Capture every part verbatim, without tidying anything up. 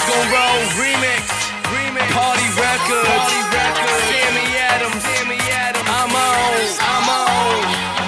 Boys Gon' Roll remix, remix. Party records, Party records. Sammy Adams, Sammy Adams. I'm on, I'm on.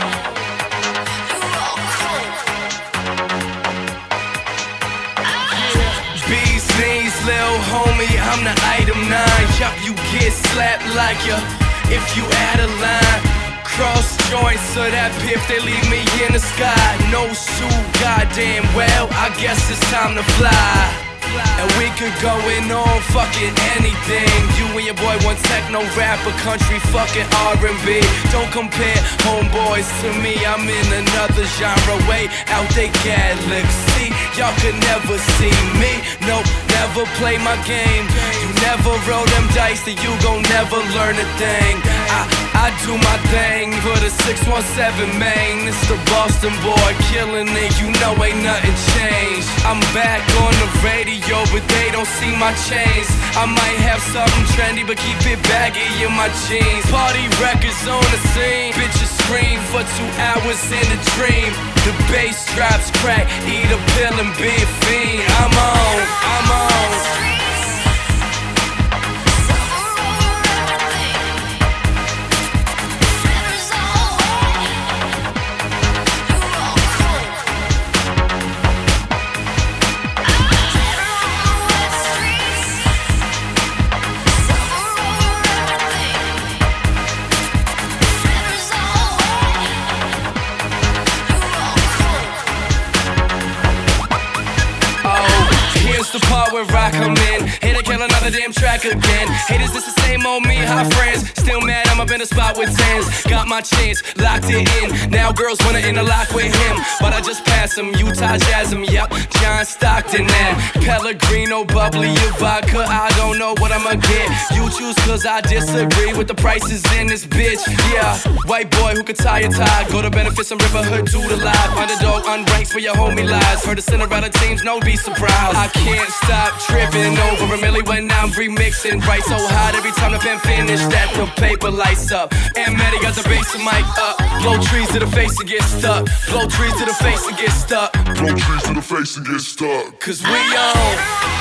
Bees knees, lil' homie, I'm the item nine. Yup, you get slapped like ya if you add a line. Cross joints of that piff, they leave me in the sky. No suit, goddamn well, I guess it's time to fly. And we could go in on fucking anything. You and your boy want techno, rap, or country, fucking R and B. Don't compare homeboys to me, I'm in another genre. Way out they gat licks. See, y'all could never see me. Nope, never play my game. You never roll them dice, then you gon' never learn a thing. I, I do my thing for the six one seven main. It's the Boston boy killing it, you know ain't nothing changed. I'm back on the radio, but they don't see my chains. I might have something trendy, but keep it baggy in my jeans. Party records on the scene, bitches scream for two hours in a dream. The bass drops, crack, eat a pill and be a fiend. I'm on, I'm on. The part where I come in, here to kill another damn track again. Haters, this the same old me, hot friends. Still mad, I'm up in a spot with tens. Got my chance, locked it in. Now girls wanna interlock with him, but I just passed him. Utah Jazz him, yep, John Stockton and Pellegrino, bubbly, your vodka. I don't know what I'ma get. You choose cause I disagree with the prices in this bitch. Yeah, white boy who could tie a tie. Go to benefits and rip a hood to the live. Underdog, unranked where your homie lies. Heard the Cinderella teams, no be surprised. I can't stop tripping over a milli when I'm remixing. Right so hot every time the pen finish that the paper lights up. And Maddie got the bass and mic up. Blow trees to the face and get stuck. Blow trees to the face and get stuck. Blow trees to the face and get stuck. Cause we on.